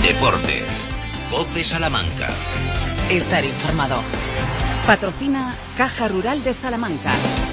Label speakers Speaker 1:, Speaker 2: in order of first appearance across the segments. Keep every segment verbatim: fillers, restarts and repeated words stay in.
Speaker 1: Deportes. COPE Salamanca.
Speaker 2: Estar informado. Patrocina Caja Rural de Salamanca.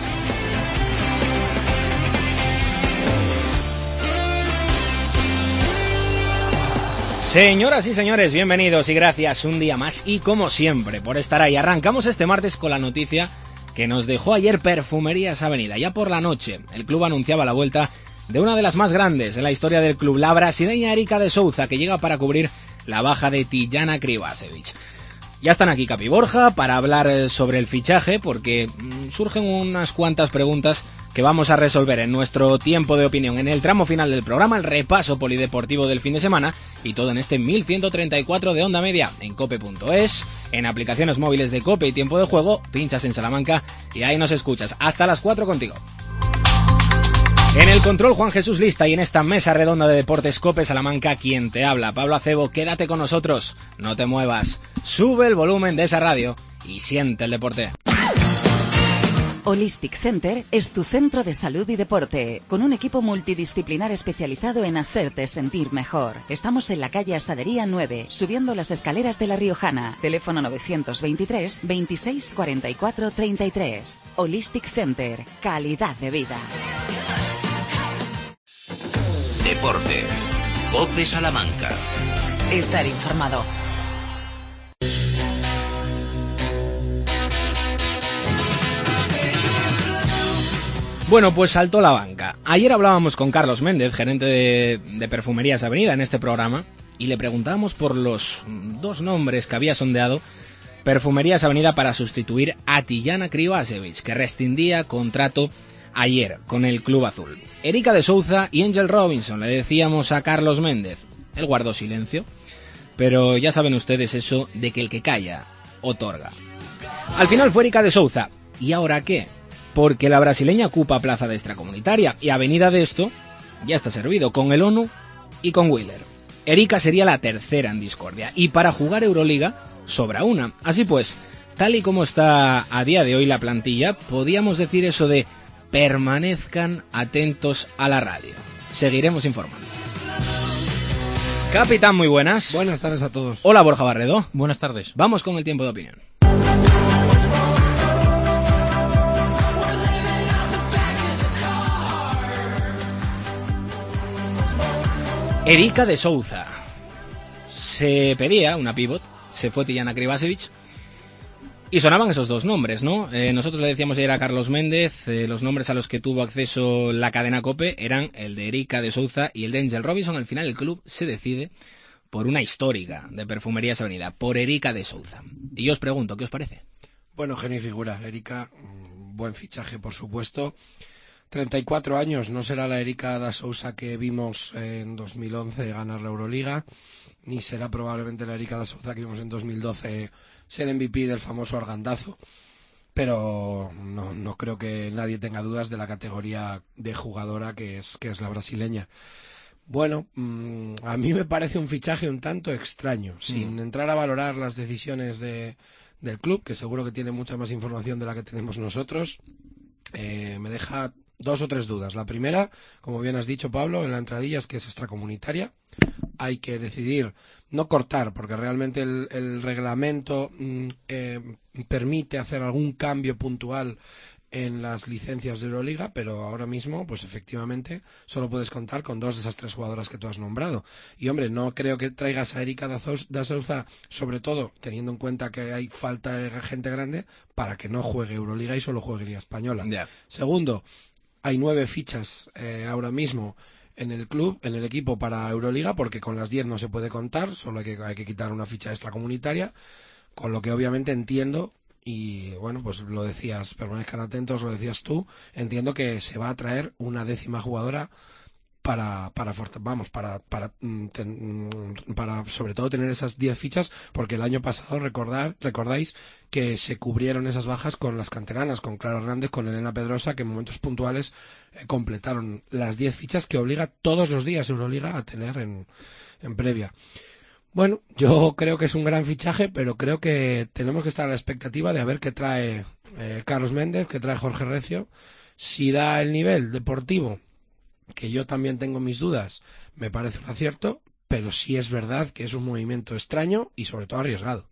Speaker 3: Señoras y señores, bienvenidos y gracias un día más y como siempre por estar ahí. Arrancamos este martes con la noticia que nos dejó ayer Perfumerías Avenida. Ya por la noche el club anunciaba la vuelta de una de las más grandes en la historia del club, la brasileña Erika de Souza, que llega para cubrir la baja de Tijana Krivacevic. Ya están aquí Capi Borja para hablar sobre el fichaje, porque surgen unas cuantas preguntas que vamos a resolver en nuestro tiempo de opinión en el tramo final del programa, el repaso polideportivo del fin de semana y todo en este mil ciento treinta y cuatro de onda media en cope punto es, en aplicaciones móviles de Cope y Tiempo de Juego, pinchas en Salamanca y ahí nos escuchas. Hasta las cuatro contigo. En el control Juan Jesús Lista y en esta mesa redonda de Deportes Cope Salamanca, quien te habla, Pablo Acebo. Quédate con nosotros, no te muevas, sube el volumen de esa radio y siente el deporte.
Speaker 2: Holistic Center es tu centro de salud y deporte, con un equipo multidisciplinar especializado en hacerte sentir mejor. Estamos en la calle Asadería nueve, subiendo las escaleras de La Riojana. Teléfono novecientos veintitrés, veintiséis cuarenta y cuatro treinta y tres. Holistic Center, calidad de vida.
Speaker 1: Deportes. COPE Salamanca.
Speaker 2: Estar informado.
Speaker 3: Bueno, pues saltó la banca. Ayer hablábamos con Carlos Méndez, gerente de, de Perfumerías Avenida en este programa, y le preguntábamos por los dos nombres que había sondeado Perfumerías Avenida para sustituir a Tijana Krivacevic, que rescindía contrato ayer con el Club Azul. Erika de Souza y Angel Robinson, le decíamos a Carlos Méndez. Él guardó silencio, pero ya saben ustedes eso de que el que calla, otorga. Al final fue Erika de Souza. ¿Y ahora qué? Porque la brasileña ocupa plaza de extracomunitaria y Avenida de esto ya está servido con el ONU y con Wheeler. Erika sería la tercera en discordia y para jugar Euroliga sobra una. Así pues, tal y como está a día de hoy la plantilla, podíamos decir eso de permanezcan atentos a la radio. Seguiremos informando. Capitán, muy buenas.
Speaker 4: Buenas tardes a todos.
Speaker 3: Hola, Borja Barredo.
Speaker 5: Buenas tardes.
Speaker 3: Vamos con el tiempo de opinión. Erika de Souza. Se pedía una pivot, se fue Tijana Krivacevic y sonaban esos dos nombres, ¿no? Eh, nosotros le decíamos ayer a Carlos Méndez, eh, los nombres a los que tuvo acceso la cadena COPE eran el de Erika de Souza y el de Angel Robinson. Al final el club se decide por una histórica de Perfumerías Avenida, por Erika de Souza. Y yo os pregunto, ¿qué os parece?
Speaker 4: Bueno, genio y figura. Erika, buen fichaje, por supuesto. treinta y cuatro años, no será la Erika da Souza que vimos en dos mil once ganar la Euroliga, ni será probablemente la Erika da Souza que vimos en dos mil doce ser M V P del famoso Argandazo, pero no, no creo que nadie tenga dudas de la categoría de jugadora que es, que es la brasileña. Bueno, mmm, a mí me parece un fichaje un tanto extraño, sin mm. entrar a valorar las decisiones de, del club, que seguro que tiene mucha más información de la que tenemos nosotros. Eh, me deja dos o tres dudas. La primera, como bien has dicho, Pablo, en la entradilla es que es extracomunitaria. Hay que decidir no cortar, porque realmente el, el reglamento mm, eh, permite hacer algún cambio puntual en las licencias de Euroliga, pero ahora mismo, pues efectivamente, solo puedes contar con dos de esas tres jugadoras que tú has nombrado. Y hombre, no creo que traigas a Erika da Souza, sobre todo teniendo en cuenta que hay falta de gente grande, para que no juegue Euroliga y solo juegue Liga Española. Yeah. Segundo, hay nueve fichas eh, ahora mismo en el club, en el equipo para Euroliga, porque con las diez no se puede contar, solo hay que, hay que quitar una ficha extracomunitaria, con lo que obviamente entiendo, y bueno, pues lo decías, permanezcan atentos, lo decías tú, entiendo que se va a traer una décima jugadora para, para vamos, para, para, ten, para sobre todo tener esas diez fichas, porque el año pasado recordar, recordáis que se cubrieron esas bajas con las canteranas, con Clara Hernández, con Elena Pedrosa, que en momentos puntuales eh, completaron las diez fichas que obliga todos los días Euroliga a tener en, en previa. Bueno, yo creo que es un gran fichaje, pero creo que tenemos que estar a la expectativa de a ver qué trae eh, Carlos Méndez, qué trae Jorge Recio. Si da el nivel deportivo, que yo también tengo mis dudas, me parece un acierto, pero sí es verdad que es un movimiento extraño y sobre todo arriesgado.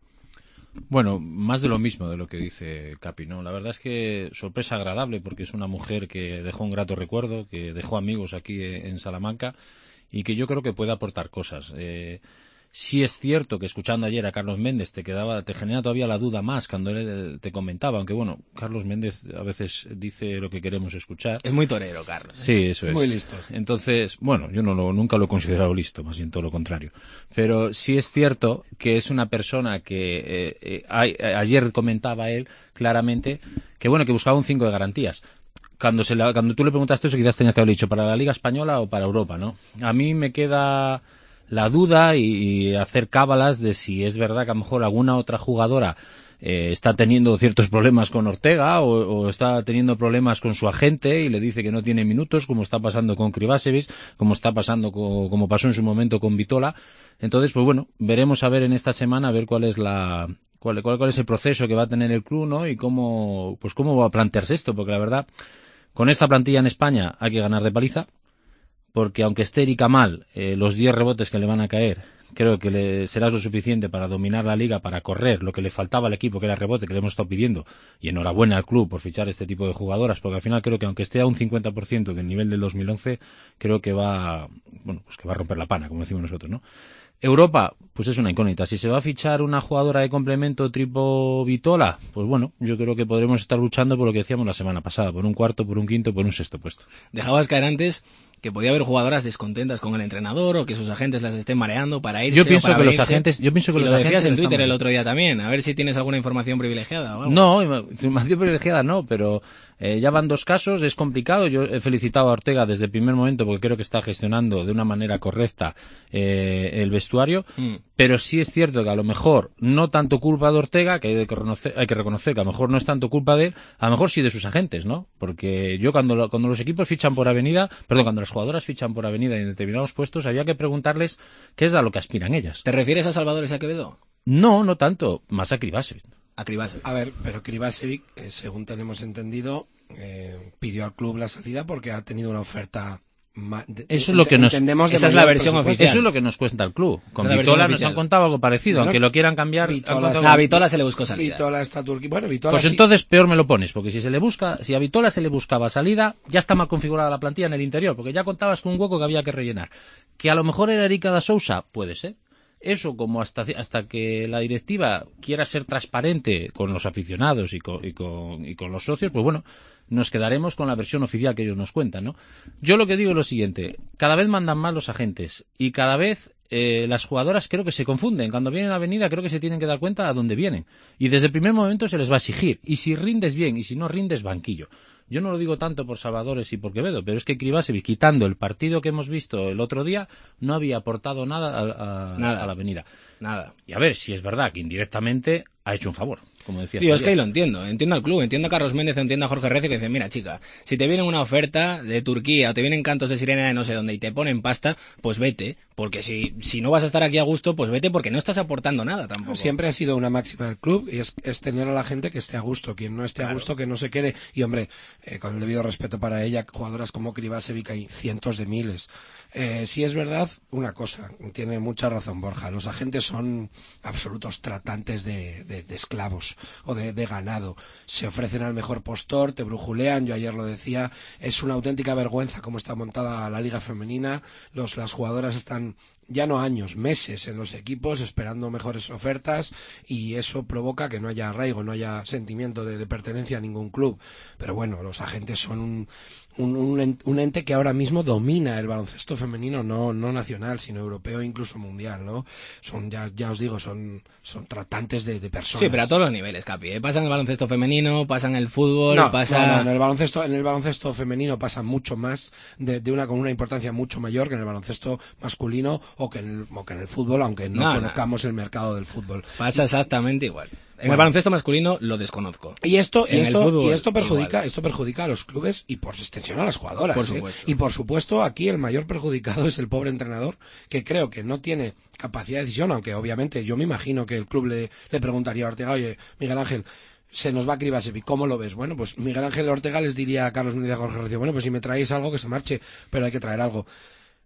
Speaker 5: Bueno, más de lo mismo de lo que dice Capi, ¿no? La verdad es que sorpresa agradable porque es una mujer que dejó un grato recuerdo, que dejó amigos aquí en Salamanca y que yo creo que puede aportar cosas. Eh, sí es cierto que escuchando ayer a Carlos Méndez te quedaba, te genera todavía la duda más cuando él te comentaba, aunque bueno, Carlos Méndez a veces dice lo que queremos escuchar.
Speaker 3: Es muy torero, Carlos. ¿eh?
Speaker 5: Sí, eso
Speaker 4: es.
Speaker 5: Es
Speaker 4: muy listo.
Speaker 5: Entonces, bueno, yo no lo, nunca lo he considerado listo, más bien todo lo contrario. Pero sí es cierto que es una persona que eh, eh, a, ayer comentaba él claramente que bueno, que buscaba un cinco de garantías. Cuando, se la, cuando tú le preguntaste eso, quizás tenías que haber dicho para la Liga Española o para Europa, ¿no? A mí me queda la duda y, y hacer cábalas de si es verdad que a lo mejor alguna otra jugadora eh, está teniendo ciertos problemas con Ortega o, o está teniendo problemas con su agente y le dice que no tiene minutos, como está pasando con Krivašević, como está pasando con, como pasó en su momento con Vitola. Entonces, pues bueno, veremos a ver en esta semana a ver cuál es la cuál, cuál, cuál es el proceso que va a tener el club, ¿no? Y cómo pues cómo va a plantearse esto, porque la verdad, con esta plantilla en España hay que ganar de paliza. Porque aunque esté Erika mal, eh, los diez rebotes que le van a caer, creo que le será lo suficiente para dominar la liga, para correr lo que le faltaba al equipo, que era rebote, que le hemos estado pidiendo. Y enhorabuena al club por fichar este tipo de jugadoras, porque al final creo que aunque esté a un cincuenta por ciento del nivel del dos mil once, creo que va, bueno, pues que va a romper la pana, como decimos nosotros, ¿no? Europa, pues es una incógnita. Si se va a fichar una jugadora de complemento tipo Vitola, pues bueno, yo creo que podremos estar luchando por lo que decíamos la semana pasada, por un cuarto, por un quinto, por un sexto puesto.
Speaker 3: Dejabas caer antes que podía haber jugadoras descontentas con el entrenador o que sus agentes las estén mareando para irse.
Speaker 5: Yo pienso
Speaker 3: o para
Speaker 5: que
Speaker 3: venirse.
Speaker 5: los agentes, yo pienso que
Speaker 3: y
Speaker 5: los
Speaker 3: lo
Speaker 5: agentes
Speaker 3: decías en Twitter
Speaker 5: están...
Speaker 3: el otro día también, a ver si tienes alguna información privilegiada o algo.
Speaker 5: No, información privilegiada no, pero eh, ya van dos casos, es complicado. Yo he felicitado a Ortega desde el primer momento porque creo que está gestionando de una manera correcta eh, el vestuario, mm. pero sí es cierto que a lo mejor no tanto culpa de Ortega, que hay, de reconocer, hay que reconocer que a lo mejor no es tanto culpa de él, a lo mejor sí de sus agentes, ¿no? Porque yo cuando, cuando los equipos fichan por avenida, perdón, cuando las jugadoras fichan por avenida y en determinados puestos, había que preguntarles qué es a lo que aspiran ellas.
Speaker 3: ¿Te refieres a Salvador Quevedo?
Speaker 5: No, no tanto, más a Krivašević.
Speaker 3: A Krivašević.
Speaker 4: A ver, pero Krivašević, eh, según tenemos entendido, eh, pidió al club la salida porque ha tenido una oferta. De,
Speaker 5: eso es lo que nos
Speaker 3: esa es la versión oficial.
Speaker 5: Eso es lo que nos cuenta el club. Con Vitola nos han contado algo parecido, bueno, aunque lo quieran cambiar.
Speaker 3: Vitola está, a Vitola se le buscó salida.
Speaker 4: Vitola está Turquía. Bueno, Vitola
Speaker 5: pues
Speaker 4: sí.
Speaker 5: Entonces peor me lo pones, porque si se le busca, si a Vitola se le buscaba salida, ya está mal configurada la plantilla en el interior, porque ya contabas con un hueco que había que rellenar. Que a lo mejor era Erika da Sousa, puede ser. Eso, como hasta hasta que la directiva quiera ser transparente con los aficionados y con, y con, y con los socios, pues bueno, nos quedaremos con la versión oficial que ellos nos cuentan, ¿no? Yo lo que digo es lo siguiente, cada vez mandan más los agentes y cada vez eh, las jugadoras creo que se confunden. Cuando vienen a Avenida creo que se tienen que dar cuenta a dónde vienen. Y desde el primer momento se les va a exigir. Y si rindes bien y si no rindes, banquillo. Yo no lo digo tanto por Salvadores y por Quevedo, pero es que Krivašević, quitando el partido que hemos visto el otro día, no había aportado nada a, a,
Speaker 3: nada.
Speaker 5: a la Avenida.
Speaker 3: Nada.
Speaker 5: Y a ver, si es verdad que indirectamente ha hecho un favor, como decía.
Speaker 3: Tío, es que ahí lo entiendo. Entiendo al club, entiendo a Carlos Méndez, entiendo a Jorge Recio que dicen, mira chica, si te viene una oferta de Turquía o te vienen cantos de sirena de no sé dónde y te ponen pasta, pues vete. Porque si, si no vas a estar aquí a gusto, pues vete porque no estás aportando nada tampoco.
Speaker 4: Siempre ha sido una máxima del club y es, es tener a la gente que esté a gusto. Quien no esté claro. a gusto, que no se quede. Y hombre, eh, con el debido respeto para ella, jugadoras como Krivašević hay cientos de miles. Eh, sí es verdad una cosa, tiene mucha razón Borja, los agentes son absolutos tratantes de, de, de esclavos o de, de ganado, se ofrecen al mejor postor, te brujulean, yo ayer lo decía, es una auténtica vergüenza cómo está montada la liga femenina, los, las jugadoras están ya no años, meses en los equipos esperando mejores ofertas y eso provoca que no haya arraigo, no haya sentimiento de, de pertenencia a ningún club. Pero bueno, los agentes son un, un, un, un ente que ahora mismo domina el baloncesto femenino, no, no nacional, sino europeo e incluso mundial, ¿no? Son, ya, ya os digo, son, son tratantes de, de personas.
Speaker 3: Sí, pero a todos los niveles, Capi, ¿eh? Pasan el baloncesto femenino, pasan el fútbol,
Speaker 4: no,
Speaker 3: pasa...
Speaker 4: No, no, en el baloncesto, en el baloncesto femenino pasa mucho más, de, de una, con una importancia mucho mayor que en el baloncesto masculino o que en el, o que en el fútbol, aunque no, no conozcamos no. el mercado del fútbol.
Speaker 3: Pasa exactamente igual. En bueno. el baloncesto masculino lo desconozco.
Speaker 4: Y esto, y
Speaker 3: en
Speaker 4: esto,
Speaker 3: fútbol,
Speaker 4: y esto perjudica,
Speaker 3: igual.
Speaker 4: esto perjudica a los clubes y por extensión a las jugadoras.
Speaker 3: Por supuesto.
Speaker 4: ¿eh? Y por supuesto, aquí el mayor perjudicado es el pobre entrenador, que creo que no tiene capacidad de decisión, aunque obviamente yo me imagino que el club le, le preguntaría a Ortega, oye, Miguel Ángel, se nos va Krivašević, ¿cómo lo ves? Bueno, pues Miguel Ángel Ortega les diría a Carlos Méndez y a Jorge Recio, bueno, pues si me traéis algo que se marche, pero hay que traer algo.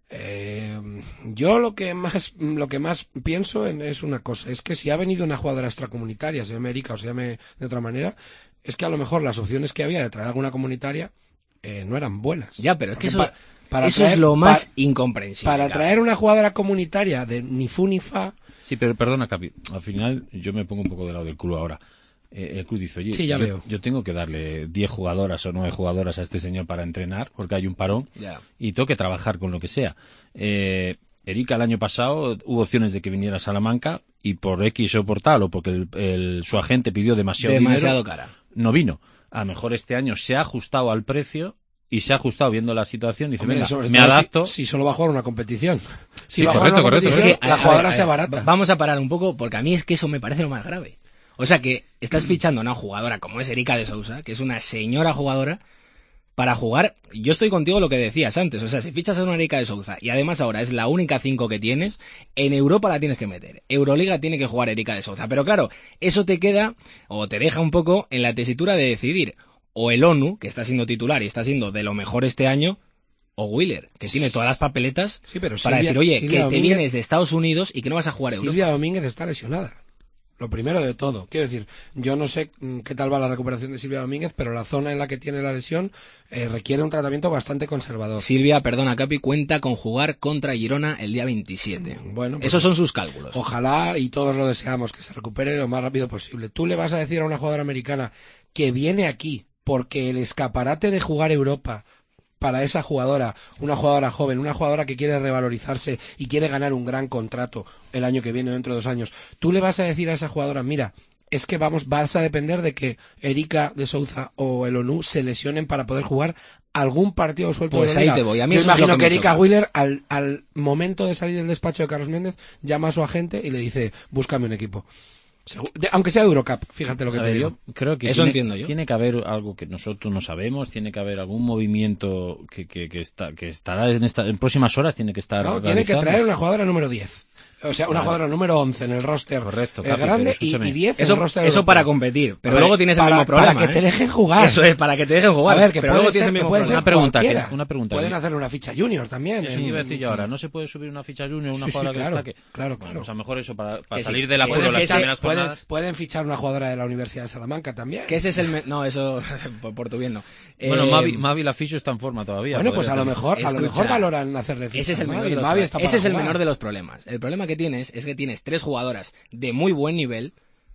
Speaker 4: Eh, yo lo que más lo que más pienso en, es una cosa, es que si ha venido una jugadora extracomunitaria, se llame Erika o se llame de otra manera, es que a lo mejor las opciones que había de traer alguna comunitaria eh, no eran buenas.
Speaker 3: Ya, pero es que eso,
Speaker 4: pa, para
Speaker 3: eso
Speaker 4: traer,
Speaker 3: es lo más
Speaker 4: pa,
Speaker 3: incomprensible.
Speaker 4: Para
Speaker 3: claro.
Speaker 4: traer una jugadora comunitaria de ni fu ni fa.
Speaker 5: Sí, pero perdona, Capi, al final yo me pongo un poco del lado del club ahora. Eh, el club dice, oye,
Speaker 4: sí, ya
Speaker 5: yo,
Speaker 4: veo.
Speaker 5: yo tengo que darle diez jugadoras o nueve jugadoras a este señor para entrenar, porque hay un parón,
Speaker 3: ya.
Speaker 5: y tengo que trabajar con lo que sea. Eh, Erika el año pasado hubo opciones de que viniera a Salamanca, y por X o por tal, o porque el, el, su agente pidió demasiado,
Speaker 3: demasiado
Speaker 5: dinero,
Speaker 3: cara.
Speaker 5: No vino. A lo mejor este año se ha ajustado al precio, y se ha ajustado viendo la situación, dice,
Speaker 4: Hombre,
Speaker 5: venga, me adapto.
Speaker 4: Si, si solo va a jugar una competición. Si
Speaker 5: sí,
Speaker 4: va
Speaker 5: correcto,
Speaker 4: a jugar una
Speaker 5: correcto.
Speaker 4: competición,
Speaker 3: Es que,
Speaker 4: la
Speaker 3: a,
Speaker 4: jugadora
Speaker 3: a ver,
Speaker 4: sea
Speaker 3: a ver,
Speaker 4: barata.
Speaker 3: Vamos a parar un poco, porque a mí es que eso me parece lo más grave. O sea, que estás fichando a una jugadora como es Erika de Sousa, que es una señora jugadora, para jugar. Yo estoy contigo lo que decías antes. O sea, si fichas a una Erika de Sousa y además ahora es la única cinco que tienes, en Europa la tienes que meter. Euroliga tiene que jugar Erika de Sousa. Pero claro, eso te queda, o te deja un poco en la tesitura de decidir, o el ONU, que está siendo titular y está siendo de lo mejor este año, o Wheeler, que tiene todas las papeletas
Speaker 4: sí, pero
Speaker 3: para
Speaker 4: Silvia,
Speaker 3: decir, oye,
Speaker 4: Silvia
Speaker 3: que
Speaker 4: Domínguez,
Speaker 3: te vienes de Estados Unidos y que no vas a jugar Europa.
Speaker 4: Silvia Domínguez está lesionada. Lo primero de todo. Quiero decir, yo no sé qué tal va la recuperación de Silvia Domínguez, pero la zona en la que tiene la lesión eh, requiere un tratamiento bastante conservador.
Speaker 3: Silvia, perdona, Capi, cuenta con jugar contra Girona el día veintisiete.
Speaker 4: Bueno, pues
Speaker 3: esos son sus cálculos.
Speaker 4: Ojalá, y todos lo deseamos, que se recupere lo más rápido posible. Tú le vas a decir a una jugadora americana que viene aquí porque el escaparate de jugar Europa para esa jugadora, una jugadora joven, una jugadora que quiere revalorizarse y quiere ganar un gran contrato el año que viene o dentro de dos años, tú le vas a decir a esa jugadora, mira, es que vamos, vas a depender de que Erika de Sousa o el ONU se lesionen para poder jugar algún partido suelto
Speaker 3: pues
Speaker 4: de la
Speaker 3: ahí
Speaker 4: liga.
Speaker 3: te voy. A mí
Speaker 4: Yo
Speaker 3: eso
Speaker 4: imagino
Speaker 3: es lo que,
Speaker 4: que
Speaker 3: que
Speaker 4: Erika
Speaker 3: choca.
Speaker 4: Wheeler al, al momento de salir del despacho de Carlos Méndez llama a su agente y le dice, búscame un equipo. De, aunque sea de Eurocup, fíjate lo que
Speaker 5: a
Speaker 4: te
Speaker 5: ver,
Speaker 4: digo.
Speaker 5: Yo creo que
Speaker 3: eso
Speaker 5: tiene,
Speaker 3: entiendo yo.
Speaker 5: Tiene que haber algo que nosotros no sabemos, tiene que haber algún movimiento que, que, que, está, que estará en, esta, en próximas horas, tiene que estar.
Speaker 4: No, tiene que traer una jugadora número diez. O sea, una
Speaker 5: vale.
Speaker 4: jugadora número once en el roster.
Speaker 5: Correcto,
Speaker 4: eh,
Speaker 5: Capi,
Speaker 4: grande y,
Speaker 5: pero
Speaker 4: y diez en
Speaker 3: Eso,
Speaker 4: el roster
Speaker 3: eso
Speaker 4: europeo.
Speaker 3: para competir, pero
Speaker 4: Ver,
Speaker 3: luego tienes el
Speaker 4: para,
Speaker 3: mismo problema.
Speaker 4: Para que te
Speaker 3: ¿eh?
Speaker 4: dejen jugar.
Speaker 3: Eso es, para que te dejen jugar.
Speaker 4: A ver, que
Speaker 3: pero
Speaker 4: puede
Speaker 3: luego
Speaker 4: ser,
Speaker 3: tienes el
Speaker 4: que
Speaker 3: mismo
Speaker 4: puede
Speaker 3: problema.
Speaker 4: ser
Speaker 5: Una pregunta,
Speaker 4: cualquiera.
Speaker 5: que- una pregunta.
Speaker 4: Pueden hacer una ficha junior también.
Speaker 5: Eso
Speaker 4: en-
Speaker 5: iba a decir yo ahora, no se puede subir una ficha junior, una
Speaker 4: Sí, sí,
Speaker 5: jugadora
Speaker 4: claro,
Speaker 5: que destaque.
Speaker 4: claro,
Speaker 5: Bueno,
Speaker 4: claro.
Speaker 5: pues a lo mejor eso para, para
Speaker 3: Que sí,
Speaker 5: salir del
Speaker 3: que-
Speaker 5: apuro
Speaker 3: que
Speaker 5: las
Speaker 3: ese-
Speaker 5: primeras
Speaker 4: pueden,
Speaker 5: jornadas.
Speaker 4: pueden fichar una jugadora de la Universidad de Salamanca también.
Speaker 3: Que ese es el... Me... No, eso por, por tu bien no.
Speaker 5: Bueno,
Speaker 3: Eh,
Speaker 5: Mavi, Mavi la ficha está en forma todavía.
Speaker 4: Bueno,
Speaker 5: podría
Speaker 4: pues a lo
Speaker 5: tener.
Speaker 4: mejor, a lo
Speaker 3: Escucha,
Speaker 4: mejor valoran hacerle ficha.
Speaker 3: Ese es el
Speaker 4: a
Speaker 3: menor
Speaker 4: Mavi.
Speaker 3: de los,
Speaker 4: Mavi está
Speaker 3: ese
Speaker 4: para
Speaker 3: es el
Speaker 4: jugar.
Speaker 3: menor de los problemas. El problema que tienes es que tienes tres jugadoras de muy buen nivel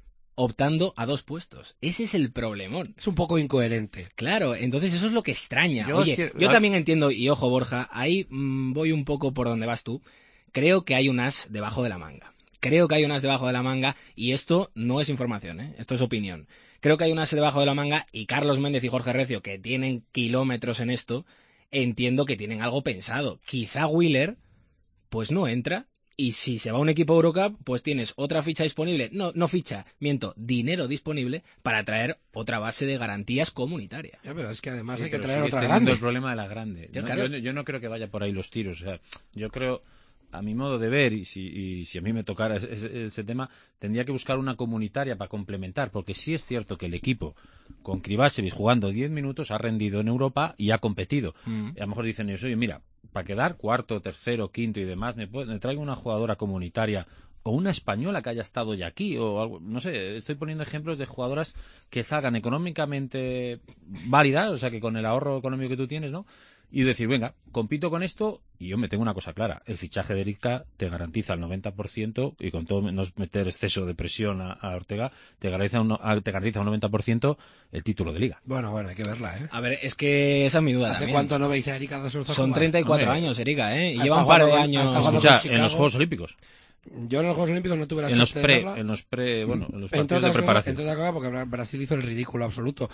Speaker 3: optando a dos puestos. Ese es el problemón.
Speaker 4: Es un poco incoherente.
Speaker 3: Claro, entonces eso es lo que extraña.
Speaker 5: Yo
Speaker 3: Oye,
Speaker 5: es que-
Speaker 3: yo
Speaker 5: a-
Speaker 3: también entiendo, y ojo Borja, ahí mmm, voy un poco por donde vas tú. Creo que hay un as debajo de la manga. Creo que hay un as debajo de la manga, y esto no es información, ¿eh? Esto es opinión. Creo que hay un as debajo de la manga, y Carlos Méndez y Jorge Recio, que tienen kilómetros en esto, entiendo que tienen algo pensado. Quizá Wheeler, pues no entra, y si se va a un equipo Eurocup, pues tienes otra ficha disponible, no, no ficha, miento, dinero disponible para traer otra base de garantías comunitaria.
Speaker 4: Ya, pero es que además
Speaker 5: Sí,
Speaker 4: hay que
Speaker 5: pero
Speaker 4: traer
Speaker 5: sigues
Speaker 4: otra
Speaker 5: teniendo
Speaker 4: grande.
Speaker 5: el problema de la grande.
Speaker 3: Ya,
Speaker 5: No,
Speaker 3: claro.
Speaker 5: yo, yo no creo que vaya por ahí los tiros. O sea, yo creo, a mi modo de ver, y si, y si a mí me tocara ese, ese- ese tema, tendría que buscar una comunitaria para complementar, porque sí es cierto que el equipo con Krivasevic jugando diez minutos ha rendido en Europa y ha competido.
Speaker 3: Mm.
Speaker 5: Y a lo mejor dicen ellos, oye, mira, para quedar cuarto, tercero, quinto y demás, me, puedo- me traigo una jugadora comunitaria o una española que haya estado ya aquí, o algo, no sé, estoy poniendo ejemplos de jugadoras que salgan económicamente válidas, o sea, que con el ahorro económico que tú tienes, ¿no? Y decir, venga, compito con esto, y yo me tengo una cosa clara, el fichaje de Erika te garantiza el noventa por ciento, y con todo no meter exceso de presión a, a Ortega, te garantiza, un, a- te garantiza un noventa por ciento el título de liga.
Speaker 4: Bueno, bueno, hay que verla, ¿eh?
Speaker 3: A ver, es que esa es mi duda
Speaker 4: ¿Hace
Speaker 3: también.
Speaker 4: cuánto no veis a Erika de Sousa
Speaker 3: Son
Speaker 4: jugar?
Speaker 3: treinta y cuatro
Speaker 5: Hombre.
Speaker 3: años, Erika, ¿eh? Y
Speaker 4: Hasta
Speaker 3: lleva un par de
Speaker 4: jugando-
Speaker 3: años...
Speaker 4: hasta jugando
Speaker 5: Escucha,
Speaker 4: con
Speaker 5: en los
Speaker 4: Chicago.
Speaker 5: Juegos Olímpicos,
Speaker 4: Yo en los Juegos Olímpicos no tuve la
Speaker 5: en los
Speaker 4: suerte de
Speaker 5: pre,
Speaker 4: verla.
Speaker 5: en los pre, bueno, en los
Speaker 4: Entre
Speaker 5: partidos de
Speaker 4: otras, cosas,
Speaker 5: preparación.
Speaker 4: entre otras cosas, porque Bra- Brasil hizo el ridículo absoluto,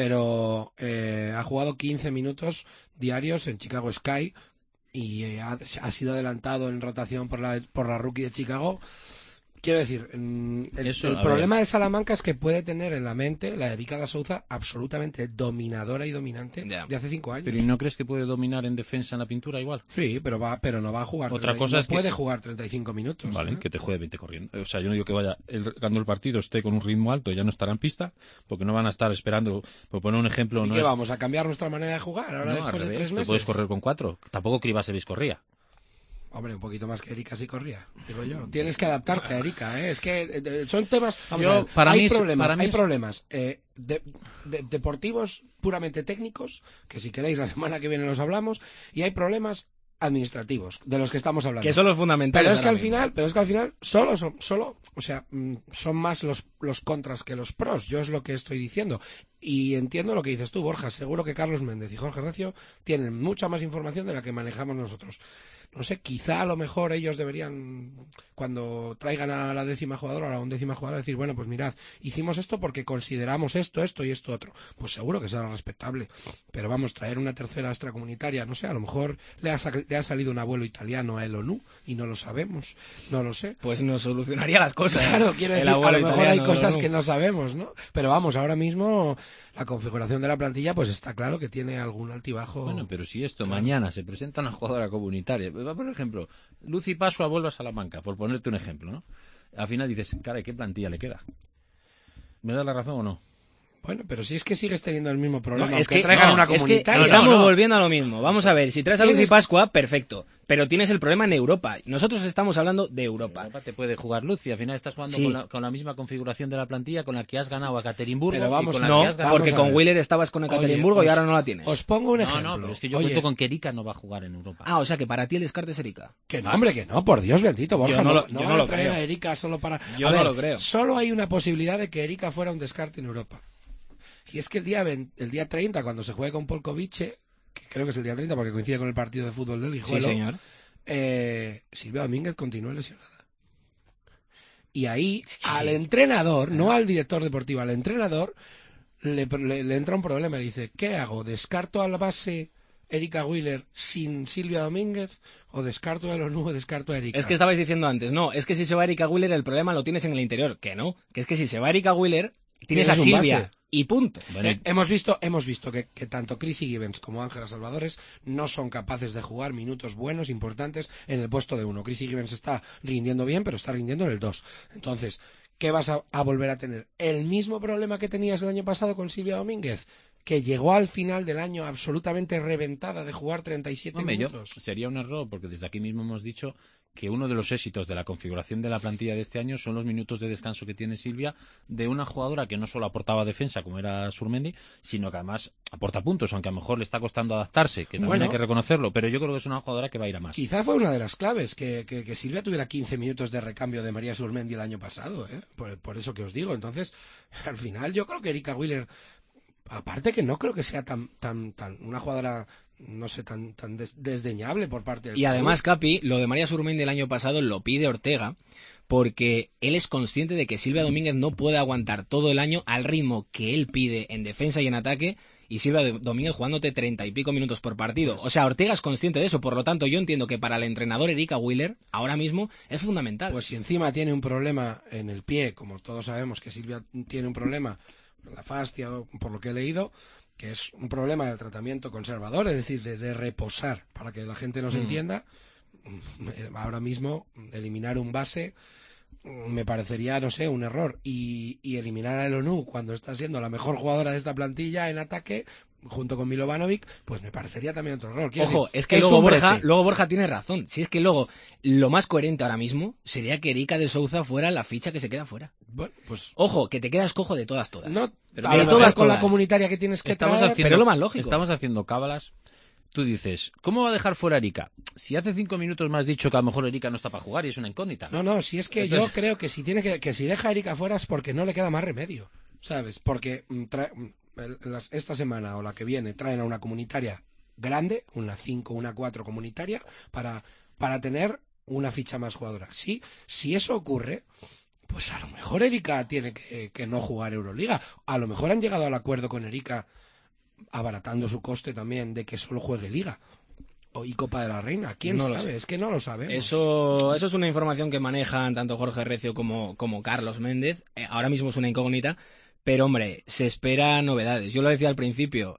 Speaker 4: pero eh, ha jugado quince minutos diarios en Chicago Sky y eh, ha, ha sido adelantado en rotación por la, por la rookie de Chicago. Quiero decir, mm, el,
Speaker 5: Eso,
Speaker 4: el
Speaker 5: a
Speaker 4: problema de Salamanca es que puede tener en la mente la Erika da Souza absolutamente dominadora y dominante
Speaker 3: Ya.
Speaker 4: de hace cinco años.
Speaker 5: Pero ¿y no crees que puede dominar en defensa en la pintura igual?
Speaker 4: Sí, pero va, pero no va a jugar.
Speaker 5: Otra
Speaker 4: treinta
Speaker 5: cosa
Speaker 4: no
Speaker 5: es que-
Speaker 4: puede jugar treinta y cinco minutos.
Speaker 5: Vale,
Speaker 4: ¿eh?
Speaker 5: que te juegue veinte corriendo. O sea, yo no digo que vaya el, cuando el partido esté con un ritmo alto, ya no estará en pista, porque no van a estar esperando. Por poner un ejemplo,
Speaker 4: ¿Y
Speaker 5: no
Speaker 4: qué
Speaker 5: es.
Speaker 4: vamos a cambiar nuestra manera de jugar ahora
Speaker 5: No, al
Speaker 4: después de
Speaker 5: revés,
Speaker 4: tres
Speaker 5: te
Speaker 4: meses?
Speaker 5: puedes correr con cuatro. Tampoco Krivasevic corría.
Speaker 4: Hombre, un poquito más que Erika sí corría, digo yo. Tienes que adaptarte a Erika, ¿eh? Es que eh, son temas... Vamos
Speaker 5: Yo,
Speaker 4: a ver,
Speaker 5: para
Speaker 4: hay
Speaker 5: mí es-
Speaker 4: problemas,
Speaker 5: para mí
Speaker 4: hay
Speaker 5: es-
Speaker 4: problemas eh, de- de- deportivos puramente técnicos, que si queréis la semana que viene los hablamos, y hay problemas administrativos, de los que estamos hablando.
Speaker 3: Que son los fundamentales.
Speaker 4: Pero es que
Speaker 3: ahora
Speaker 4: al
Speaker 3: mismo.
Speaker 4: final, pero es que al final solo son, solo, o sea, mm, son más los, los contras que los pros. Yo es lo que estoy diciendo. Y entiendo lo que dices tú, Borja. Seguro que Carlos Méndez y Jorge Recio tienen mucha más información de la que manejamos nosotros. No sé, quizá a lo mejor ellos deberían, cuando traigan a la décima jugadora o a la undécima jugadora, decir, bueno, pues mirad, hicimos esto porque consideramos esto, esto y esto otro. Pues seguro que será respetable. Pero vamos, traer una tercera extracomunitaria, no sé, a lo mejor le ha, sa- le ha salido un abuelo italiano a el ONU y no lo sabemos, no lo sé.
Speaker 3: Pues nos solucionaría las cosas.
Speaker 4: Claro, quiero
Speaker 3: El
Speaker 4: decir, a
Speaker 3: abuelo
Speaker 4: lo mejor hay
Speaker 3: italiano,
Speaker 4: cosas
Speaker 3: ¿no?
Speaker 4: que no sabemos, ¿no? Pero vamos, ahora mismo la configuración de la plantilla, pues está claro que tiene algún altibajo.
Speaker 5: Bueno, pero si esto
Speaker 4: Claro.
Speaker 5: mañana se presenta una jugadora comunitaria, por ejemplo, Lucy Pasua vuelve a Salamanca, por ponerte un ejemplo, ¿no? Al final dices, cara, ¿qué plantilla le queda? ¿Me da la razón o no?
Speaker 4: Bueno, pero si es que sigues teniendo el mismo problema,
Speaker 3: No, es
Speaker 4: aunque
Speaker 3: que,
Speaker 4: traigan
Speaker 3: no,
Speaker 4: una
Speaker 3: es que
Speaker 4: comunitaria.
Speaker 3: estamos
Speaker 5: No, no.
Speaker 3: volviendo a lo mismo. Vamos a ver, si traes a Lucy
Speaker 4: Tienes-
Speaker 3: Pascua, perfecto. Pero tienes el problema en Europa. Nosotros estamos hablando de Europa.
Speaker 5: Europa te puede jugar Lucy, al final estás jugando
Speaker 3: Sí.
Speaker 5: con, la, con la misma configuración de la plantilla con la que has ganado a Caterimburgo.
Speaker 4: Pero vamos,
Speaker 5: y con la
Speaker 3: No,
Speaker 5: que has ganado...
Speaker 3: porque
Speaker 4: vamos a
Speaker 3: con
Speaker 4: ver.
Speaker 3: Wheeler estabas con
Speaker 4: Oye,
Speaker 3: Ekaterimburgo y
Speaker 4: os-
Speaker 3: ahora no la tienes.
Speaker 4: Os pongo un
Speaker 5: No,
Speaker 4: ejemplo.
Speaker 5: no, pero es que yo
Speaker 4: Oye,
Speaker 5: cuento con que Erika no va a jugar en Europa.
Speaker 3: Ah, o sea que para ti el descarte es Erika.
Speaker 4: que no, hombre, que no, por Dios bendito, Borja.
Speaker 3: Yo no lo-
Speaker 4: no
Speaker 3: yo
Speaker 4: van
Speaker 3: no
Speaker 4: a
Speaker 3: lo
Speaker 4: traer
Speaker 3: creo.
Speaker 4: a Erika solo para...
Speaker 3: Yo
Speaker 4: A
Speaker 3: no
Speaker 4: ver,
Speaker 3: lo creo.
Speaker 4: Solo hay una posibilidad de que Erika fuera un descarte en Europa. Y es que el día, veinte el día treinta, cuando se juegue con Polkovice, que creo que es el día treinta porque coincide con el partido de fútbol del
Speaker 3: Sí,
Speaker 4: Guijuelo,
Speaker 3: señor.
Speaker 4: eh, Silvia Domínguez continúa lesionada. Y ahí al entrenador, no al director deportivo, al entrenador le, le- le entra un problema. Le dice, ¿qué hago? ¿Descarto a la base Erika Wheeler sin Silvia Domínguez? ¿O descarto a el ONU o descarto a Erika?
Speaker 3: Es que estabais diciendo antes, no, es que si se va Erika Wheeler el problema lo tienes en el interior. Que no, que es que si se va Erika Wheeler tienes a
Speaker 4: Tienes un
Speaker 3: Silvia
Speaker 4: base.
Speaker 3: y punto.
Speaker 5: Bueno,
Speaker 4: Eh, hemos visto, hemos visto que, que tanto Chrissy Gibbons como Ángela Salvadores no son capaces de jugar minutos buenos, importantes, en el puesto de uno. Chrissy Gibbons está rindiendo bien, pero está rindiendo en el dos. Entonces, ¿qué vas a, a volver a tener? ¿El mismo problema que tenías el año pasado con Silvia Domínguez? Que llegó al final del año absolutamente reventada de jugar treinta y siete
Speaker 5: Hombre, yo-
Speaker 4: minutos.
Speaker 5: sería un error, porque desde aquí mismo hemos dicho que uno de los éxitos de la configuración de la plantilla de este año son los minutos de descanso que tiene Silvia de una jugadora que no solo aportaba defensa, como era Surmendi, sino que además aporta puntos, aunque a lo mejor le está costando adaptarse, que también
Speaker 4: Bueno.
Speaker 5: hay que reconocerlo, pero yo creo que es una jugadora que va a ir a más.
Speaker 4: Quizá fue una de las claves, que, que, que Silvia tuviera quince minutos de recambio de María Surmendi el año pasado, ¿eh? por, por eso que os digo. Entonces, al final yo creo que Erika Wheeler, aparte que no creo que sea tan tan tan una jugadora, no sé, tan tan des- desdeñable por parte del
Speaker 3: Y además,
Speaker 4: club.
Speaker 3: Capi, lo de María Surmendi del año pasado lo pide Ortega porque él es consciente de que Silvia Domínguez no puede aguantar todo el año al ritmo que él pide en defensa y en ataque y Silvia de- Domínguez jugándote treinta y pico minutos por partido. O sea, Ortega es consciente de eso, por lo tanto yo entiendo que para el entrenador Erika Wheeler ahora mismo es fundamental.
Speaker 4: Pues si encima tiene un problema en el pie, como todos sabemos que Silvia tiene un problema, la fascia, o por lo que he leído, que es un problema del tratamiento conservador, es decir, de, de reposar, para que la gente nos
Speaker 3: Mm.
Speaker 4: entienda, eh, ahora mismo eliminar un base mm, me parecería, no sé, un error. Y, y eliminar a el ONU cuando está siendo la mejor jugadora de esta plantilla en ataque, junto con Milovanovic, pues me parecería también otro error. Quiero
Speaker 3: Ojo,
Speaker 4: decir,
Speaker 3: es que luego
Speaker 4: un
Speaker 3: Borja,
Speaker 4: brete.
Speaker 3: luego Borja tiene razón. Si es que luego lo más coherente ahora mismo sería que Erika de Souza fuera la ficha que se queda fuera.
Speaker 4: Bueno, pues
Speaker 3: Ojo, que te quedas cojo de todas, todas.
Speaker 4: no,
Speaker 5: Pero
Speaker 4: a
Speaker 3: de
Speaker 4: lo mejor
Speaker 3: todas,
Speaker 4: con la
Speaker 3: todas.
Speaker 4: comunitaria que tienes que
Speaker 5: Estamos
Speaker 4: traer,
Speaker 5: haciendo,
Speaker 3: pero es lo más lógico.
Speaker 5: Estamos haciendo cábalas. Tú dices, ¿cómo va a dejar fuera a Erika? Si hace cinco minutos me has dicho que a lo mejor Erika no está para jugar y es una incógnita.
Speaker 4: No, no, si es que
Speaker 5: Entonces-
Speaker 4: yo creo que si tiene que, que si deja a Erika fuera es porque no le queda más remedio, ¿sabes? Porque mm, trae- mm, el- las- esta semana o la que viene traen a una comunitaria grande, una cinco, una cuatro comunitaria, para, para tener una ficha más jugadora. Sí, si eso ocurre, pues a lo mejor Erika tiene que, que no jugar Euroliga. A lo mejor han llegado al acuerdo con Erika, abaratando su coste también, de que solo juegue Liga. O y Copa de la Reina, ¿quién
Speaker 3: No lo
Speaker 4: sabe?
Speaker 3: sé.
Speaker 4: Es que no lo sabemos.
Speaker 3: Eso, eso es una información que manejan tanto Jorge Recio como, como Carlos Méndez. Eh, ahora mismo es una incógnita. Pero, hombre, se espera novedades. Yo lo decía al principio.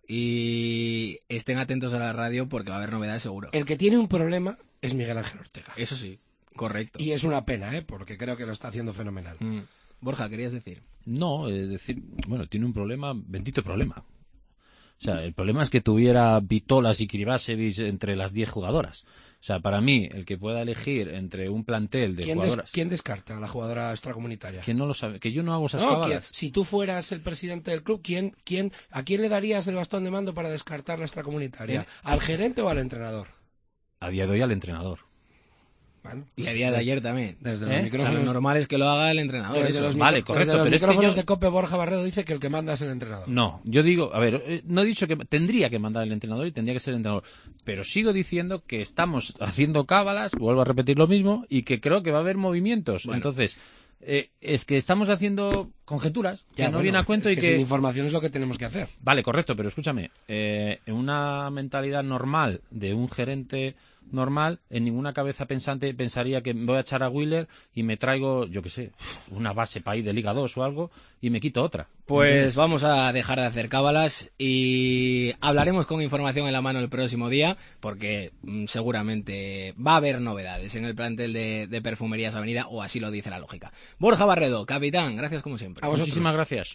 Speaker 3: Y estén atentos a la radio porque va a haber novedades seguro.
Speaker 4: El que tiene un problema es Miguel Ángel Ortega.
Speaker 3: Eso sí, correcto.
Speaker 4: Y es una pena, ¿eh? Porque creo que lo está haciendo fenomenal.
Speaker 3: Mm. Borja, ¿querías decir?
Speaker 5: No, es decir, bueno, tiene un problema, bendito problema. O O sea, el problema es que tuviera Vitolas y Krivašević entre las diez jugadoras. O sea, para mí, el que pueda elegir entre un plantel de
Speaker 4: ¿Quién
Speaker 5: jugadoras...
Speaker 4: Des, ¿Quién descarta a la jugadora extracomunitaria?
Speaker 5: Que no lo sabe, que yo no hago esas
Speaker 4: no,
Speaker 5: cábalas.
Speaker 4: que, si tú fueras el presidente del club, ¿quién, quién, ¿a quién le darías el bastón de mando para descartar la extracomunitaria? ¿Eh? ¿Al gerente o al entrenador?
Speaker 5: A día de hoy al entrenador.
Speaker 3: Bueno, y a día de ayer también.
Speaker 4: Desde
Speaker 3: ¿Eh?
Speaker 4: los micrófonos.
Speaker 3: O sea, lo normal es que lo haga el entrenador.
Speaker 4: Desde los
Speaker 5: vale,
Speaker 4: micro...
Speaker 5: correcto.
Speaker 4: Desde los
Speaker 5: pero
Speaker 4: micrófonos
Speaker 5: es que yo...
Speaker 4: de COPE, Borja Barredo dice que el que manda es el entrenador.
Speaker 5: No, yo digo, a ver, eh, no he dicho que tendría que mandar el entrenador y tendría que ser el entrenador, pero sigo diciendo que estamos haciendo cábalas, vuelvo a repetir lo mismo, y que creo que va a haber movimientos. Bueno. Entonces, eh, es que estamos haciendo conjeturas que
Speaker 4: ya,
Speaker 5: no
Speaker 4: bueno,
Speaker 5: viene a cuento
Speaker 4: es
Speaker 5: y
Speaker 4: que,
Speaker 5: que...
Speaker 4: sin información es lo que tenemos que hacer.
Speaker 5: Vale, correcto, pero escúchame, eh, en una mentalidad normal de un gerente normal, en ninguna cabeza pensante pensaría que me voy a echar a Wheeler y me traigo, yo qué sé, una base para ir de Liga dos o algo y me quito otra.
Speaker 3: Pues
Speaker 5: ¿Entiendes?
Speaker 3: vamos a dejar de hacer cábalas y hablaremos con información en la mano el próximo día, porque mmm, seguramente va a haber novedades en el plantel de, de Perfumerías Avenida, o así lo dice la lógica. Borja Barredo, capitán, gracias como siempre.
Speaker 4: A vosotros.
Speaker 5: Muchísimas gracias.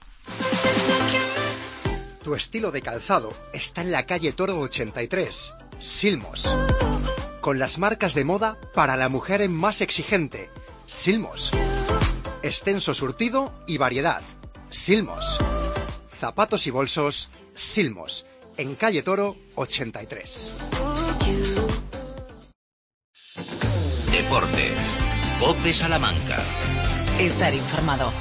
Speaker 6: Tu estilo de calzado está en la calle Toro ochenta y tres, Silmos. Con las marcas de moda para la mujer más exigente, Silmos. Extenso surtido y variedad, Silmos. Zapatos y bolsos, Silmos. En calle Toro ochenta y tres.
Speaker 1: Deportes. COPE Salamanca.
Speaker 2: Estar informado.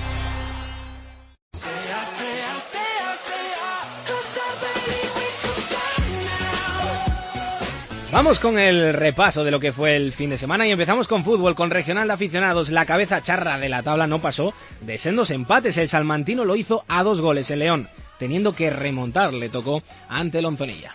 Speaker 3: Vamos con el repaso de lo que fue el fin de semana y empezamos con fútbol, con regional de aficionados. La cabeza charra de la tabla no pasó de sendos empates. El salmantino lo hizo a dos goles. El León, teniendo que remontar, le tocó ante el Onzonilla.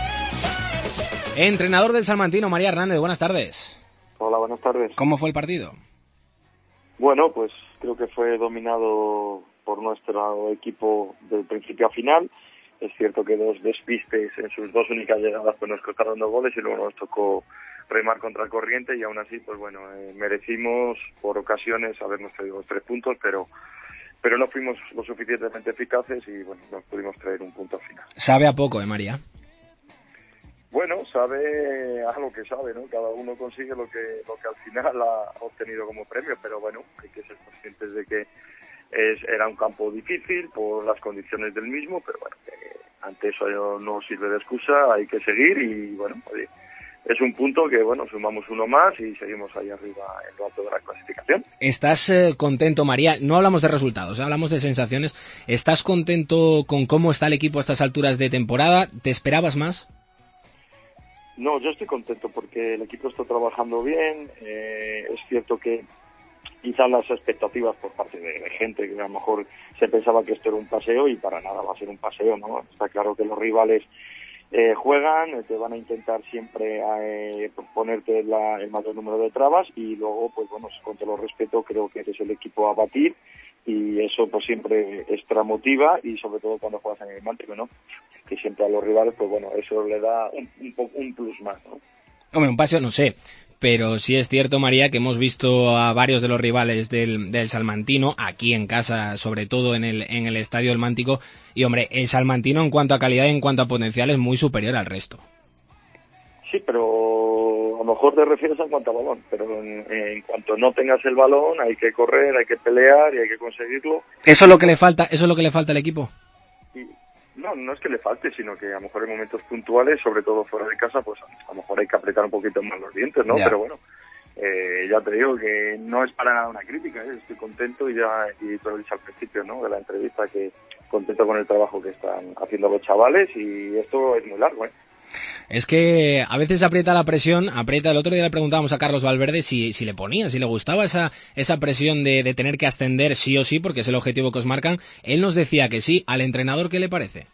Speaker 3: Entrenador del salmantino, María Hernández, buenas tardes.
Speaker 7: Hola, buenas tardes.
Speaker 3: ¿Cómo fue el partido?
Speaker 7: Bueno, pues creo que fue dominado por nuestro equipo del principio a final. Es cierto que dos despistes en sus dos únicas llegadas pues nos costaron dos goles y luego nos tocó remar contra el corriente y aún así, pues bueno, eh, merecimos por ocasiones habernos traído los tres puntos, pero pero no fuimos lo suficientemente eficaces y bueno, nos pudimos traer un punto al final.
Speaker 3: Sabe a poco, ¿eh, María?
Speaker 7: Bueno, sabe a lo que sabe, ¿no? Cada uno consigue lo que lo que al final ha obtenido como premio, pero bueno, hay que ser conscientes de que Es, era un campo difícil por las condiciones del mismo, pero bueno, eh, ante eso no sirve de excusa, hay que seguir y bueno, oye, es un punto que bueno, sumamos uno más y seguimos ahí arriba en lo alto de la clasificación.
Speaker 3: ¿Estás eh, contento, María? No hablamos de resultados, hablamos de sensaciones. ¿Estás contento con cómo está el equipo a estas alturas de temporada? ¿Te esperabas más?
Speaker 7: No, yo estoy contento porque el equipo está trabajando bien, eh, es cierto que quizás las expectativas por parte de, de gente que a lo mejor se pensaba que esto era un paseo y para nada va a ser un paseo, ¿no? Está claro que los rivales eh, juegan, te van a intentar siempre eh, ponerte la, el mayor número de trabas y luego, pues bueno, con todo el respeto, creo que eres el equipo a batir y eso pues siempre extramotiva y sobre todo cuando juegas en el Mántico, ¿no? Que siempre a los rivales, pues bueno, eso le da un, un, un plus más, ¿no?
Speaker 3: Hombre, un paseo no sé, pero sí es cierto, María, que hemos visto a varios de los rivales del, del salmantino, aquí en casa, sobre todo en el, en el Estadio del Mántico, y hombre, el salmantino en cuanto a calidad y en cuanto a potencial es muy superior al resto.
Speaker 7: Sí, pero a lo mejor te refieres en cuanto a balón, pero en, en cuanto no tengas el balón hay que correr, hay que pelear y hay que conseguirlo.
Speaker 3: ¿Eso es lo que le falta, eso es lo que le falta al equipo?
Speaker 7: Y, no, no es que le falte, sino que a lo mejor en momentos puntuales, sobre todo fuera de casa, pues a lo mejor hay que apretar un poquito más los dientes, ¿no?
Speaker 3: Ya.
Speaker 7: Pero bueno, eh, ya te digo que no es para nada una crítica, ¿eh? Estoy contento y ya, y te lo he dicho al principio, ¿no? De la entrevista, que contento con el trabajo que están haciendo los chavales y esto es muy largo, ¿eh?
Speaker 3: Es que a veces aprieta la presión, aprieta. El otro día le preguntábamos a Carlos Valverde si, si le ponía, si le gustaba esa, esa presión de, de tener que ascender sí o sí, porque es el objetivo que os marcan. Él nos decía que sí. ¿Al entrenador qué le parece?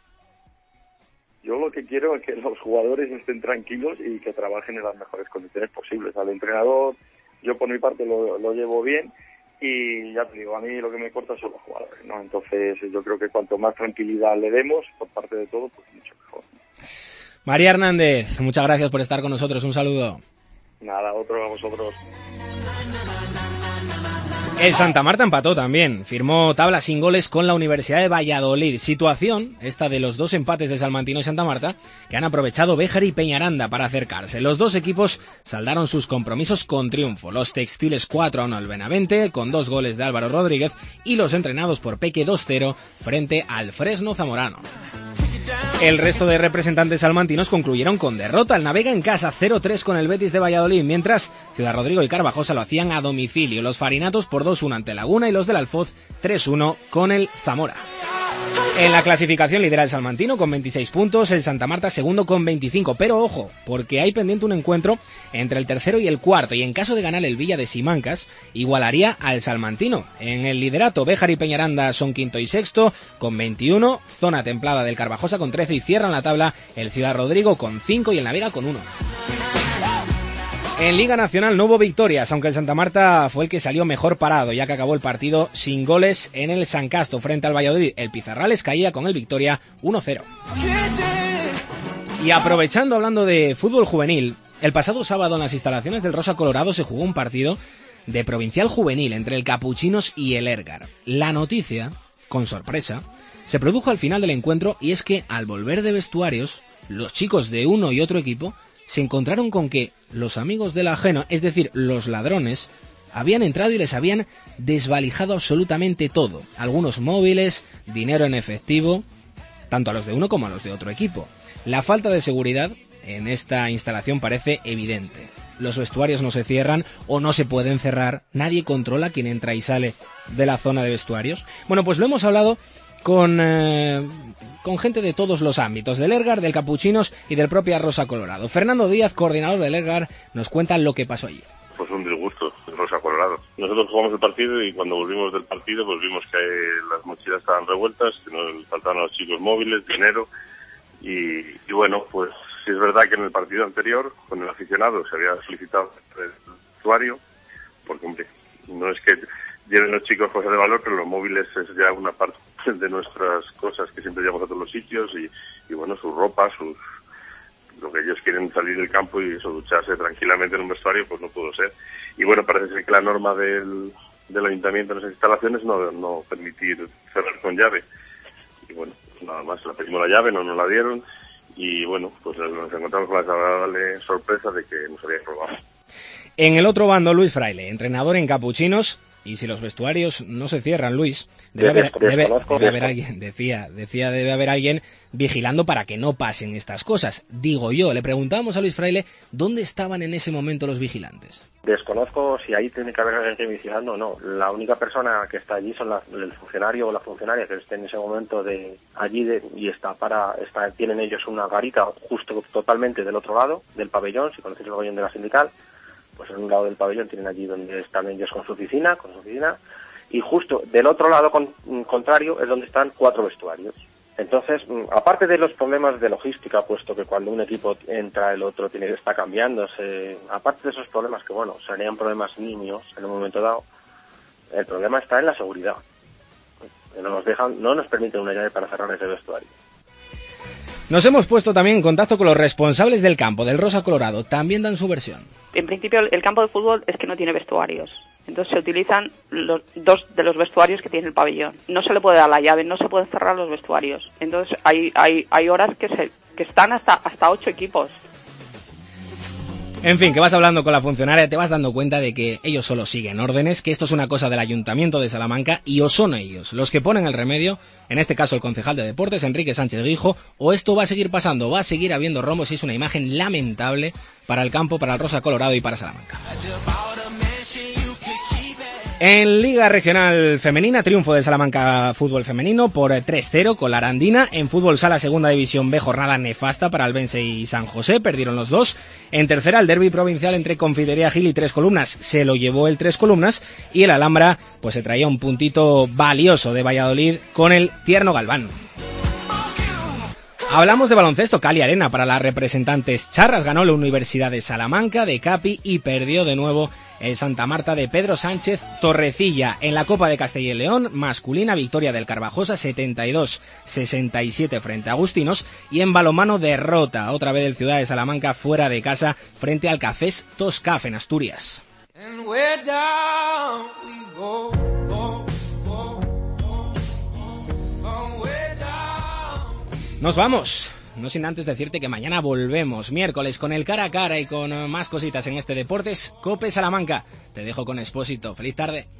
Speaker 7: Yo lo que quiero es que los jugadores estén tranquilos y que trabajen en las mejores condiciones posibles. Al entrenador, yo por mi parte lo, lo llevo bien y ya te digo, a mí lo que me importa son los jugadores, ¿no? Entonces yo creo que cuanto más tranquilidad le demos por parte de todos, pues mucho mejor.
Speaker 3: María Hernández, muchas gracias por estar con nosotros. Un saludo.
Speaker 7: Nada, otro a vosotros.
Speaker 3: El Santa Marta empató también, firmó tabla sin goles con la Universidad de Valladolid. Situación, esta de los dos empates de Salmantino y Santa Marta, que han aprovechado Béjar y Peñaranda para acercarse. Los dos equipos saldaron sus compromisos con triunfo. Los textiles cuatro a uno al Benavente, con dos goles de Álvaro Rodríguez, y los entrenados por Peque dos cero frente al Fresno Zamorano. El resto de representantes salmantinos concluyeron con derrota. El Navega en casa cero tres con el Betis de Valladolid, mientras Ciudad Rodrigo y Carvajosa lo hacían a domicilio. Los farinatos por dos uno ante Laguna y los del Alfoz tres uno con el Zamora. En la clasificación lidera el salmantino con veintiséis puntos, el Santa Marta segundo con veinticinco, pero ojo, porque hay pendiente un encuentro entre el tercero y el cuarto, y en caso de ganar el Villa de Simancas, igualaría al salmantino. En el liderato, Béjar y Peñaranda son quinto y sexto con veintiuno, Zona Templada del Carvajosa con trece y cierran la tabla el Ciudad Rodrigo con cinco y el Navega con uno. En Liga Nacional no hubo victorias, aunque el Santa Marta fue el que salió mejor parado, ya que acabó el partido sin goles en el San Casto frente al Valladolid. El Pizarrales caía con el Victoria uno cero. Y aprovechando, hablando de fútbol juvenil, el pasado sábado en las instalaciones del Rosa Colorado se jugó un partido de provincial juvenil entre el Capuchinos y el Ergar. La noticia, con sorpresa, se produjo al final del encuentro, y es que al volver de vestuarios, los chicos de uno y otro equipo se encontraron con que los amigos del ajeno, es decir, los ladrones, habían entrado y les habían desvalijado absolutamente todo. Algunos móviles, dinero en efectivo, tanto a los de uno como a los de otro equipo. La falta de seguridad en esta instalación parece evidente. Los vestuarios no se cierran o no se pueden cerrar, nadie controla quién entra y sale de la zona de vestuarios. Bueno, pues lo hemos hablado con... Eh, con gente de todos los ámbitos, del Ergar, del Capuchinos y del propio Rosa Colorado. Fernando Díaz, coordinador del Ergar, nos cuenta lo que pasó allí.
Speaker 8: Pues un disgusto, el Rosa Colorado. Nosotros jugamos el partido y cuando volvimos del partido pues vimos que las mochilas estaban revueltas, que nos faltaban a los chicos móviles, dinero y, y bueno, pues sí es verdad que en el partido anterior con el aficionado se había solicitado el usuario, porque hombre, no es que lleven los chicos cosas de valor, pero los móviles es ya una parte de nuestras cosas que siempre llevamos a todos los sitios y, y bueno, su ropa, sus lo que ellos quieren salir del campo y eso, ducharse tranquilamente en un vestuario, pues no pudo ser. Y bueno, parece ser que la norma del, del ayuntamiento en esas instalaciones no, no permitir cerrar con llave. Y bueno, pues nada más, le pedimos la llave, no nos la dieron y bueno, pues nos encontramos con la desagradable sorpresa de que nos habían robado.
Speaker 3: En el otro bando, Luis Fraile, entrenador en Capuchinos. Y si los vestuarios no se cierran, Luis, debe haber, debe, debe haber alguien, decía, decía, debe haber alguien vigilando para que no pasen estas cosas. Digo yo, le preguntamos a Luis Fraile dónde estaban en ese momento los vigilantes.
Speaker 9: Desconozco si ahí tiene que haber alguien vigilando o no. La única persona que está allí son la, el funcionario o la funcionaria que esté en ese momento de allí de, y está para, está, tienen ellos una garita justo totalmente del otro lado del pabellón, si conocéis el pabellón de la sindical. Pues en un lado del pabellón tienen allí donde están ellos con su oficina, con su oficina, y justo del otro lado con, contrario es donde están cuatro vestuarios. Entonces, aparte de los problemas de logística, puesto que cuando un equipo entra el otro tiene que estar cambiándose, aparte de esos problemas que, bueno, serían problemas niños en un momento dado, el problema está en la seguridad. No nos dejan, no nos permiten una llave para cerrar ese vestuario.
Speaker 3: Nos hemos puesto también en contacto con los responsables del campo, del Rosa Colorado. También dan su versión.
Speaker 10: En principio, el campo de fútbol es que no tiene vestuarios. Entonces se utilizan los dos de los vestuarios que tiene el pabellón. No se le puede dar la llave, no se pueden cerrar los vestuarios. Entonces hay hay hay horas que se que están hasta hasta ocho equipos.
Speaker 3: En fin, que vas hablando con la funcionaria, te vas dando cuenta de que ellos solo siguen órdenes, que esto es una cosa del Ayuntamiento de Salamanca y o son ellos los que ponen el remedio, en este caso el concejal de Deportes, Enrique Sánchez Guijo, o esto va a seguir pasando, va a seguir habiendo rombos y es una imagen lamentable para el campo, para el Rosa Colorado y para Salamanca. En Liga Regional Femenina, triunfo de Salamanca Fútbol Femenino por tres cero con la Arandina. En Fútbol Sala Segunda División B, jornada nefasta para Albense y San José, perdieron los dos. En tercera, el derbi provincial entre Confitería Gil y Tres Columnas, se lo llevó el Tres Columnas. Y el Alhambra, pues se traía un puntito valioso de Valladolid con el Tierno Galván. Hablamos de baloncesto, Cali Arena para las representantes charras, ganó la Universidad de Salamanca de Capi y perdió de nuevo el Santa Marta de Pedro Sánchez Torrecilla. En la Copa de Castilla y León, masculina, victoria del Carvajosa setenta y dos sesenta y siete frente a Agustinos, y en balonmano derrota otra vez del Ciudad de Salamanca fuera de casa frente al Cafés Toscaf en Asturias. And where down we go. Nos vamos. No sin antes decirte que mañana volvemos, miércoles, con el cara a cara y con más cositas en este Deportes COPE Salamanca. Te dejo con Expósito. Feliz tarde.